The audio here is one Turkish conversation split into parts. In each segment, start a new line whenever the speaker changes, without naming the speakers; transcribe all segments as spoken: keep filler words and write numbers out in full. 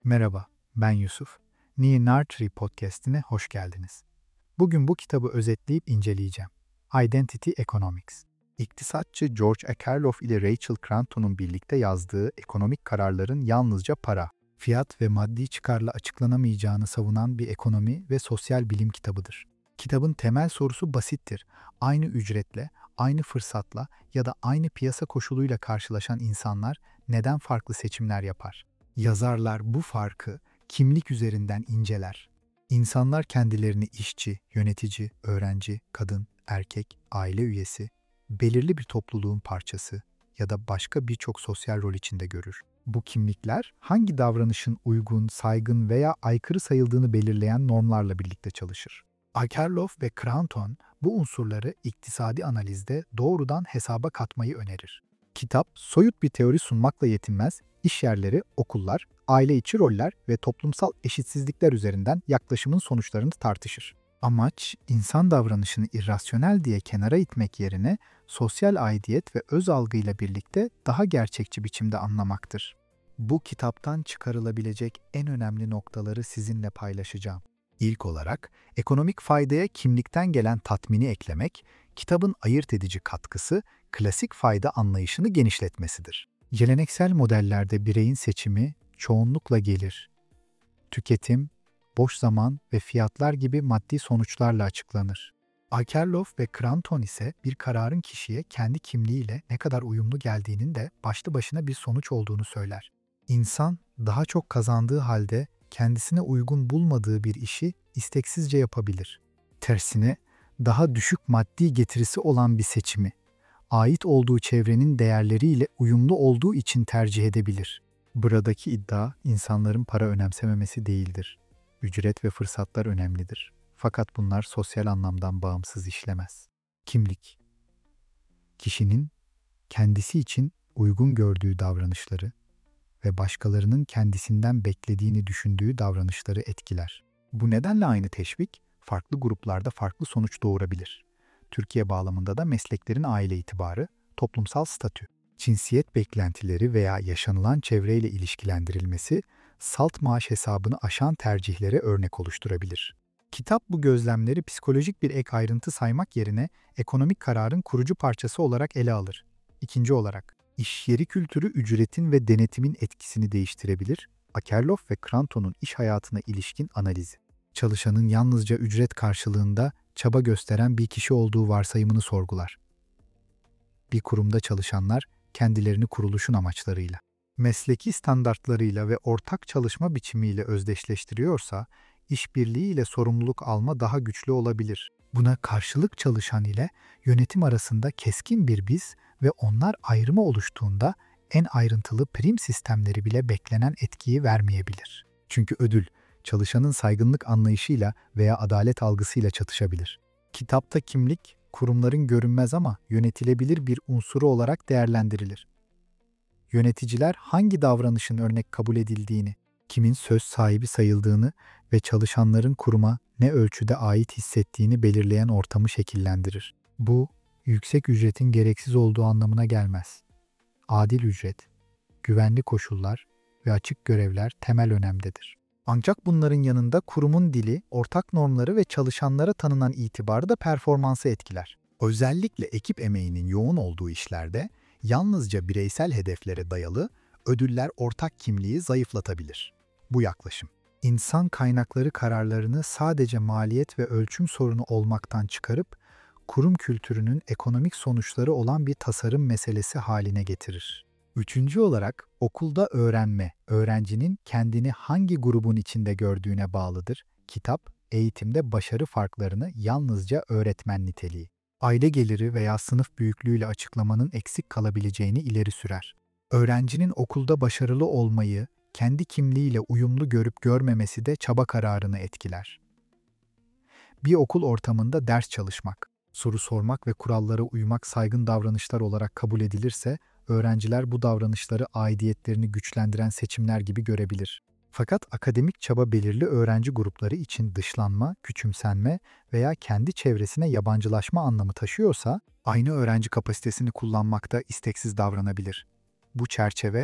Merhaba, ben Yusuf. New Nurturing Podcast'ine hoş geldiniz. Bugün bu kitabı özetleyip inceleyeceğim. Identity Economics. İktisatçı George Akerlof ile Rachel Cranton'un birlikte yazdığı ekonomik kararların yalnızca para, fiyat ve maddi çıkarla açıklanamayacağını savunan bir ekonomi ve sosyal bilim kitabıdır. Kitabın temel sorusu basittir. Aynı ücretle, aynı fırsatla ya da aynı piyasa koşuluyla karşılaşan insanlar neden farklı seçimler yapar? Yazarlar bu farkı kimlik üzerinden inceler. İnsanlar kendilerini işçi, yönetici, öğrenci, kadın, erkek, aile üyesi, belirli bir topluluğun parçası ya da başka birçok sosyal rol içinde görür. Bu kimlikler hangi davranışın uygun, saygın veya aykırı sayıldığını belirleyen normlarla birlikte çalışır. Akerlof ve Cranton bu unsurları iktisadi analizde doğrudan hesaba katmayı önerir. Kitap, soyut bir teori sunmakla yetinmez, iş yerleri, okullar, aile içi roller ve toplumsal eşitsizlikler üzerinden yaklaşımın sonuçlarını tartışır. Amaç, insan davranışını irrasyonel diye kenara itmek yerine sosyal aidiyet ve öz algıyla birlikte daha gerçekçi biçimde anlamaktır. Bu kitaptan çıkarılabilecek en önemli noktaları sizinle paylaşacağım. İlk olarak, ekonomik faydaya kimlikten gelen tatmini eklemek, kitabın ayırt edici katkısı, klasik fayda anlayışını genişletmesidir. Geleneksel modellerde bireyin seçimi çoğunlukla gelir, tüketim, boş zaman ve fiyatlar gibi maddi sonuçlarla açıklanır. Akerlof ve Cranton ise bir kararın kişiye kendi kimliğiyle ne kadar uyumlu geldiğinin de başlı başına bir sonuç olduğunu söyler. İnsan daha çok kazandığı halde kendisine uygun bulmadığı bir işi isteksizce yapabilir. Tersine daha düşük maddi getirisi olan bir seçimi, ait olduğu çevrenin değerleriyle uyumlu olduğu için tercih edebilir. Buradaki iddia insanların para önemsememesi değildir. Ücret ve fırsatlar önemlidir. Fakat bunlar sosyal anlamdan bağımsız işlemez. Kimlik, kişinin kendisi için uygun gördüğü davranışları ve başkalarının kendisinden beklediğini düşündüğü davranışları etkiler. Bu nedenle aynı teşvik farklı gruplarda farklı sonuç doğurabilir. Türkiye bağlamında da mesleklerin aile itibarı, toplumsal statü, cinsiyet beklentileri veya yaşanılan çevreyle ilişkilendirilmesi, salt maaş hesabını aşan tercihlere örnek oluşturabilir. Kitap bu gözlemleri psikolojik bir ek ayrıntı saymak yerine ekonomik kararın kurucu parçası olarak ele alır. İkinci olarak, iş yeri kültürü ücretin ve denetimin etkisini değiştirebilir. Akerlof ve Cranton'un iş hayatına ilişkin analizi. Çalışanın yalnızca ücret karşılığında çaba gösteren bir kişi olduğu varsayımını sorgular. Bir kurumda çalışanlar kendilerini kuruluşun amaçlarıyla, mesleki standartlarıyla ve ortak çalışma biçimiyle özdeşleştiriyorsa, işbirliği ile sorumluluk alma daha güçlü olabilir. Buna karşılık çalışan ile yönetim arasında keskin bir biz ve onlar ayrımı oluştuğunda en ayrıntılı prim sistemleri bile beklenen etkiyi vermeyebilir. Çünkü ödül, çalışanın saygınlık anlayışıyla veya adalet algısıyla çatışabilir. Kitapta kimlik, kurumların görünmez ama yönetilebilir bir unsuru olarak değerlendirilir. Yöneticiler hangi davranışın örnek kabul edildiğini, kimin söz sahibi sayıldığını ve çalışanların kuruma ne ölçüde ait hissettiğini belirleyen ortamı şekillendirir. Bu, yüksek ücretin gereksiz olduğu anlamına gelmez. Adil ücret, güvenli koşullar ve açık görevler temel önemdedir. Ancak bunların yanında kurumun dili, ortak normları ve çalışanlara tanınan itibarı da performansı etkiler. Özellikle ekip emeğinin yoğun olduğu işlerde yalnızca bireysel hedeflere dayalı ödüller ortak kimliği zayıflatabilir. Bu yaklaşım, insan kaynakları kararlarını sadece maliyet ve ölçüm sorunu olmaktan çıkarıp, kurum kültürünün ekonomik sonuçları olan bir tasarım meselesi haline getirir. Üçüncü olarak, okulda öğrenme, öğrencinin kendini hangi grubun içinde gördüğüne bağlıdır. Kitap, eğitimde başarı farklarını yalnızca öğretmen niteliği, aile geliri veya sınıf büyüklüğüyle açıklamanın eksik kalabileceğini ileri sürer. Öğrencinin okulda başarılı olmayı, kendi kimliğiyle uyumlu görüp görmemesi de çaba kararını etkiler. Bir okul ortamında ders çalışmak, soru sormak ve kurallara uymak saygın davranışlar olarak kabul edilirse, öğrenciler bu davranışları aidiyetlerini güçlendiren seçimler gibi görebilir. Fakat akademik çaba belirli öğrenci grupları için dışlanma, küçümsenme veya kendi çevresine yabancılaşma anlamı taşıyorsa, aynı öğrenci kapasitesini kullanmakta isteksiz davranabilir. Bu çerçeve,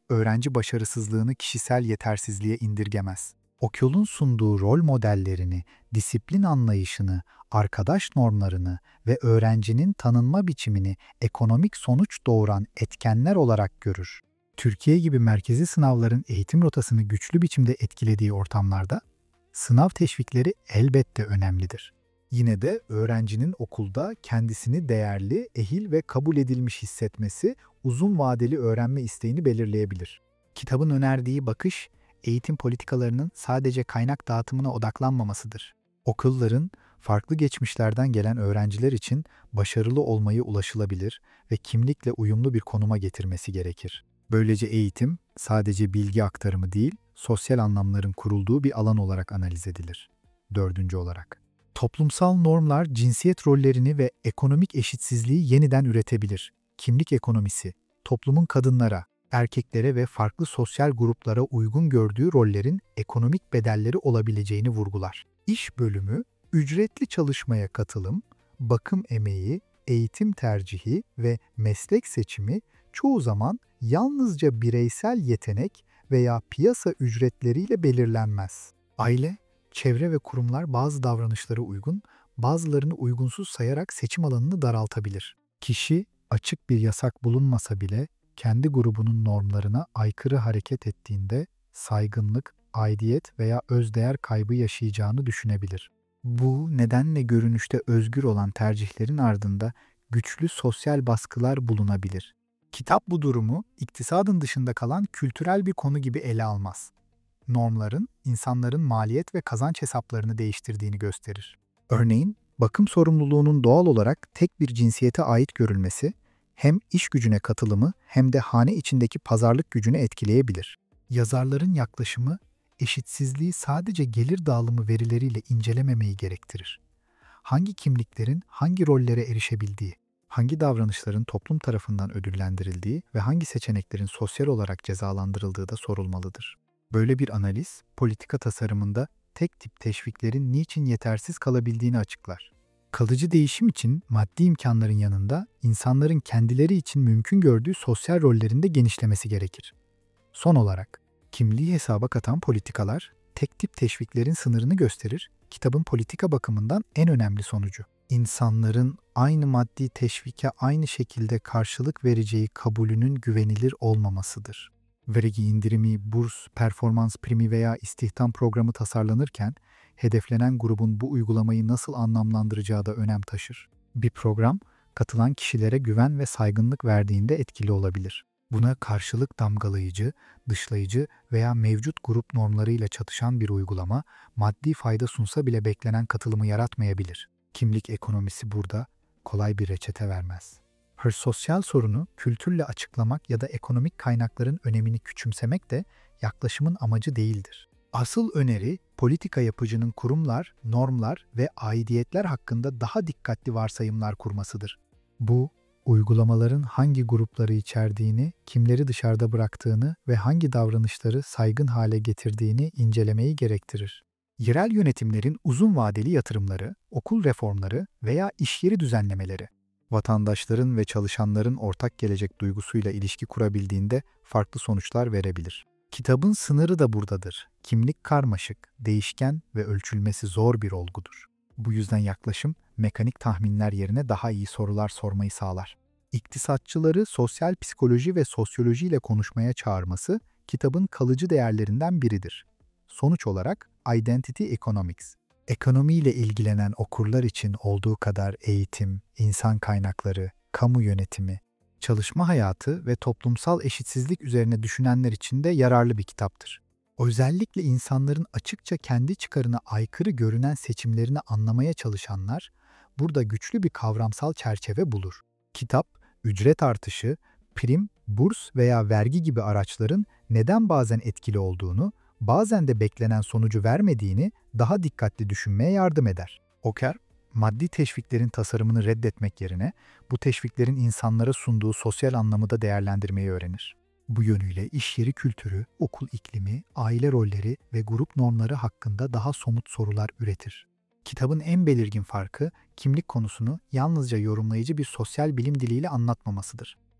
öğrenci başarısızlığını kişisel yetersizliğe indirgemez. Okulun sunduğu rol modellerini, disiplin anlayışını, arkadaş normlarını ve öğrencinin tanınma biçimini ekonomik sonuç doğuran etkenler olarak görür. Türkiye gibi merkezi sınavların eğitim rotasını güçlü biçimde etkilediği ortamlarda, sınav teşvikleri elbette önemlidir. Yine de öğrencinin okulda kendisini değerli, ehil ve kabul edilmiş hissetmesi uzun vadeli öğrenme isteğini belirleyebilir. Kitabın önerdiği bakış, eğitim politikalarının sadece kaynak dağıtımına odaklanmamasıdır. Okulların, farklı geçmişlerden gelen öğrenciler için başarılı olmayı ulaşılabilir ve kimlikle uyumlu bir konuma getirmesi gerekir. Böylece eğitim, sadece bilgi aktarımı değil, sosyal anlamların kurulduğu bir alan olarak analiz edilir. Dördüncü olarak, toplumsal normlar cinsiyet rollerini ve ekonomik eşitsizliği yeniden üretebilir. Kimlik ekonomisi, toplumun kadınlara, erkeklere ve farklı sosyal gruplara uygun gördüğü rollerin ekonomik bedelleri olabileceğini vurgular. İş bölümü, ücretli çalışmaya katılım, bakım emeği, eğitim tercihi ve meslek seçimi çoğu zaman yalnızca bireysel yetenek veya piyasa ücretleriyle belirlenmez. Aile, çevre ve kurumlar bazı davranışlara uygun, bazılarını uygunsuz sayarak seçim alanını daraltabilir. Kişi, açık bir yasak bulunmasa bile kendi grubunun normlarına aykırı hareket ettiğinde saygınlık, aidiyet veya özdeğer kaybı yaşayacağını düşünebilir. Bu nedenle görünüşte özgür olan tercihlerin ardında güçlü sosyal baskılar bulunabilir. Kitap bu durumu iktisadın dışında kalan kültürel bir konu gibi ele almaz. Normların insanların maliyet ve kazanç hesaplarını değiştirdiğini gösterir. Örneğin, bakım sorumluluğunun doğal olarak tek bir cinsiyete ait görülmesi, hem iş gücüne katılımı hem de hane içindeki pazarlık gücünü etkileyebilir. Yazarların yaklaşımı, eşitsizliği sadece gelir dağılımı verileriyle incelememeyi gerektirir. Hangi kimliklerin hangi rollere erişebildiği, hangi davranışların toplum tarafından ödüllendirildiği ve hangi seçeneklerin sosyal olarak cezalandırıldığı da sorulmalıdır. Böyle bir analiz, politika tasarımında tek tip teşviklerin niçin yetersiz kalabildiğini açıklar. Kalıcı değişim için maddi imkanların yanında insanların kendileri için mümkün gördüğü sosyal rollerin de genişlemesi gerekir. Son olarak, kimliği hesaba katan politikalar, tek tip teşviklerin sınırını gösterir, kitabın politika bakımından en önemli sonucu. İnsanların aynı maddi teşvike aynı şekilde karşılık vereceği kabulünün güvenilir olmamasıdır. Vergi indirimi, burs, performans primi veya istihdam programı tasarlanırken, hedeflenen grubun bu uygulamayı nasıl anlamlandıracağı da önem taşır. Bir program, katılan kişilere güven ve saygınlık verdiğinde etkili olabilir. Buna karşılık damgalayıcı, dışlayıcı veya mevcut grup normlarıyla çatışan bir uygulama, maddi fayda sunsa bile beklenen katılımı yaratmayabilir. Kimlik ekonomisi burada kolay bir reçete vermez. Her sosyal sorunu kültürle açıklamak ya da ekonomik kaynakların önemini küçümsemek de yaklaşımın amacı değildir. Asıl öneri, politika yapıcının kurumlar, normlar ve aidiyetler hakkında daha dikkatli varsayımlar kurmasıdır. Bu, uygulamaların hangi grupları içerdiğini, kimleri dışarıda bıraktığını ve hangi davranışları saygın hale getirdiğini incelemeyi gerektirir. Yerel yönetimlerin uzun vadeli yatırımları, okul reformları veya iş yeri düzenlemeleri, vatandaşların ve çalışanların ortak gelecek duygusuyla ilişki kurabildiğinde farklı sonuçlar verebilir. Kitabın sınırı da buradadır. Kimlik karmaşık, değişken ve ölçülmesi zor bir olgudur. Bu yüzden yaklaşım, mekanik tahminler yerine daha iyi sorular sormayı sağlar. İktisatçıları sosyal psikoloji ve sosyoloji ile konuşmaya çağırması, kitabın kalıcı değerlerinden biridir. Sonuç olarak, Identity Economics, ekonomiyle ilgilenen okurlar için olduğu kadar eğitim, insan kaynakları, kamu yönetimi, çalışma hayatı ve toplumsal eşitsizlik üzerine düşünenler için de yararlı bir kitaptır. Özellikle insanların açıkça kendi çıkarına aykırı görünen seçimlerini anlamaya çalışanlar, burada güçlü bir kavramsal çerçeve bulur. Kitap, ücret artışı, prim, burs veya vergi gibi araçların neden bazen etkili olduğunu, bazen de beklenen sonucu vermediğini daha dikkatli düşünmeye yardım eder. Oker, maddi teşviklerin tasarımını reddetmek yerine bu teşviklerin insanlara sunduğu sosyal anlamı da değerlendirmeyi öğrenir. Bu yönüyle iş yeri kültürü, okul iklimi, aile rolleri ve grup normları hakkında daha somut sorular üretir. Kitabın en belirgin farkı, kimlik konusunu yalnızca yorumlayıcı bir sosyal bilim diliyle anlatmamasıdır.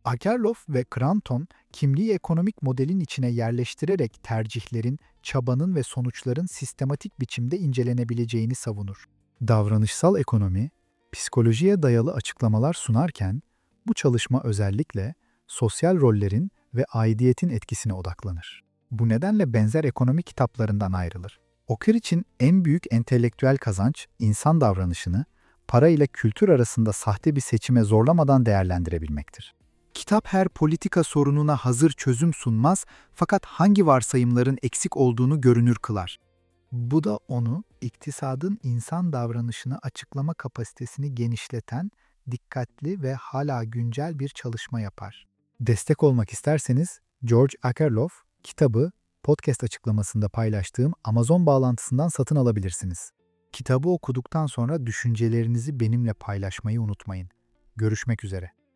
Akerlof ve Cranton, kimliği ekonomik modelin içine yerleştirerek tercihlerin, çabanın ve sonuçların sistematik biçimde incelenebileceğini savunur. Davranışsal ekonomi, psikolojiye dayalı açıklamalar sunarken, bu çalışma özellikle sosyal rollerin ve aidiyetin etkisine odaklanır. Bu nedenle benzer ekonomi kitaplarından ayrılır. Okur için en büyük entelektüel kazanç, insan davranışını, para ile kültür arasında sahte bir seçime zorlamadan değerlendirebilmektir. Kitap her politika sorununa hazır çözüm sunmaz, fakat hangi varsayımların eksik olduğunu görünür kılar. Bu da onu iktisadın insan davranışını açıklama kapasitesini genişleten, dikkatli ve hala güncel bir çalışma yapar. Destek olmak isterseniz George Akerlof kitabı podcast açıklamasında paylaştığım Amazon bağlantısından satın alabilirsiniz. Kitabı okuduktan sonra düşüncelerinizi benimle paylaşmayı unutmayın. Görüşmek üzere.